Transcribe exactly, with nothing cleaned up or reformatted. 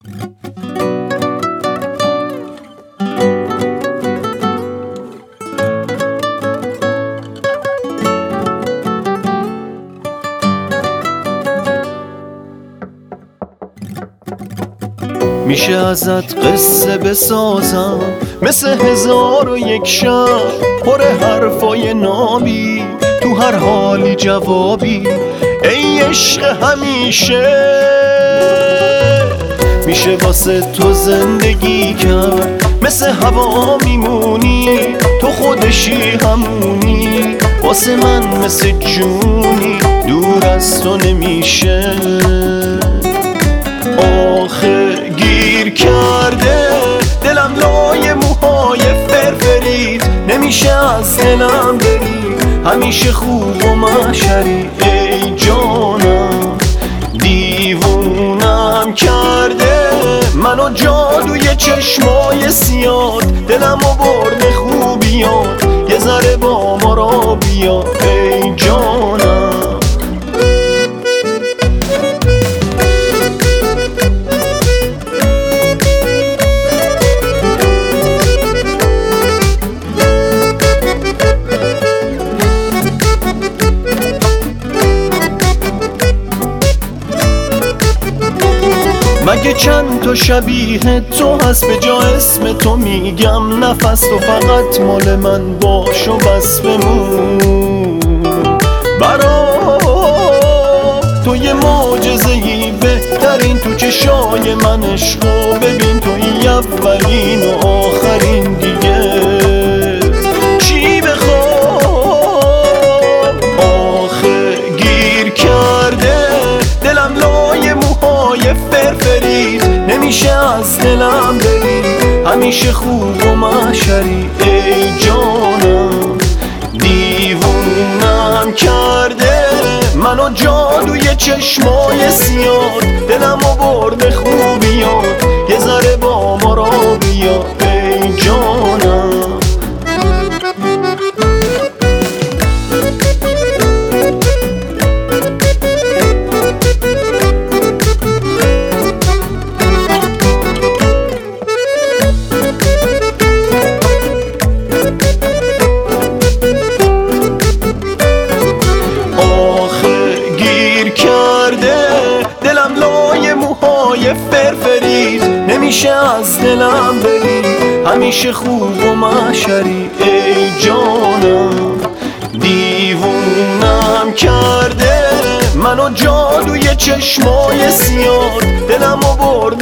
میشه ازت قصه بسازم مثل هزار و یک شب، پر حرفای نابی تو هر حالی جوابی، ای عشق همیشه. میشه واسه تو زندگی کرد، مثل هوا میمونی، تو خودشی همونی، واسه من مثل جونی، دور از تو نمیشه. آخه گیر کرده دلم لای موهای فرفریت، نمیشه از دلم بری، همیشه خوب و محشری. ای جانم دیوونم کرده منو جادوی چشمای سیاد، دلمو برده خوبیات، یه ذره با ما را بیا. ای جانم مگه چند تا شبیه تو هست، به جا اسم تو میگم نفس، تو فقط مال من باش و بس بمون. برا تو یه معجزه‌ای بهترین، تو چشای من عشقو ببین، توی اولین و آخرین، دیگه چی بخوام. آخه گیر کرده دلم لای موهای فرفریت، نمیشه از دلم بری، همیشه خوب و محشری. ای جانم دیوونم کرده منو جادوی چشمای سیاد، دلمو برده خوبیات، یه ذره با ما را بیا. ای جانم فرفریت، نمیشه از دلم بری، همیشه خوب و محشری. ای جانم دیوونم کرده منو جادوی چشمای سیاد، دلمو برده